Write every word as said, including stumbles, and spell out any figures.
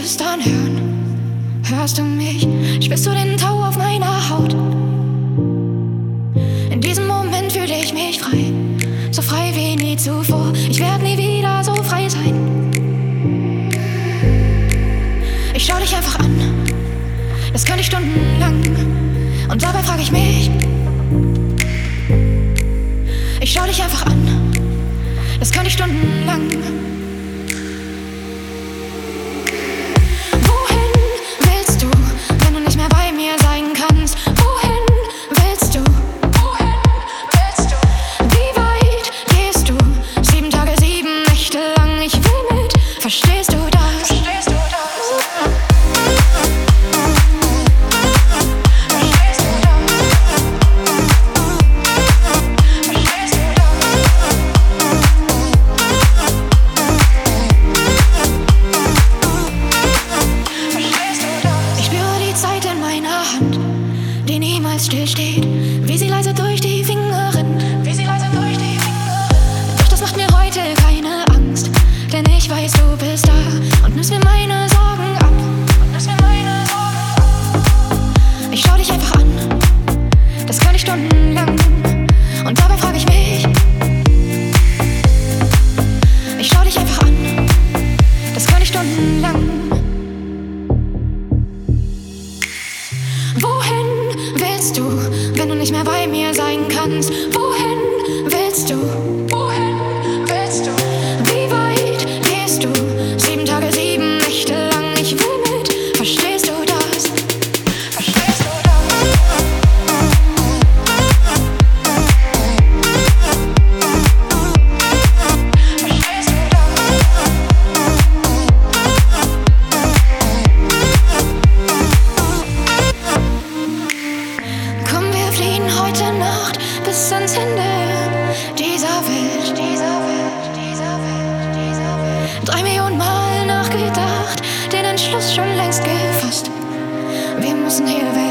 bist anhören. Hörst du mich? Spürst du den Tau auf meiner Haut? In diesem Moment fühle ich mich frei, so frei wie nie zuvor. Ich werde nie wieder so frei sein. Ich schau dich einfach an, das könnte ich stundenlang. Und dabei frage ich mich, ich schau dich einfach an, das könnte ich stundenlang. Wohin willst du, wenn du nicht mehr bei mir sein kannst? Wohin willst du? Wohin willst du? Wie weit gehst du? Sieben Tage, sieben Nächte lang. Ich will mit, verstehst du das? Verstehst du das? Die niemals stillsteht, wie sie leise durch die Finger rinnt, wie sie leise durch die Finger rinnt. Doch das macht mir heute keine Angst, denn ich weiß, du bist da und nimmst mir meine Sorgen ab. Und nimmst mir meine Sorgen ab. Ich schau dich einfach an, das kann ich stundenlang. Und dabei frage ich mich, ich schau dich einfach an, das kann ich stundenlang. Wohin willst du, wenn du nicht mehr bei mir sein kannst? Wohin willst du? Wohin willst du? Wie weit gehst du? Sieben Tage, sieben Nächte lang. Ich will mit, verstehst du das? Verstehst du das? Verstehst du das? Heute Nacht bis ans Ende dieser Welt, dieser Welt, dieser Welt, dieser Welt. Drei Millionen Mal nachgedacht, den Entschluss schon längst gefasst. Wir müssen hier weg.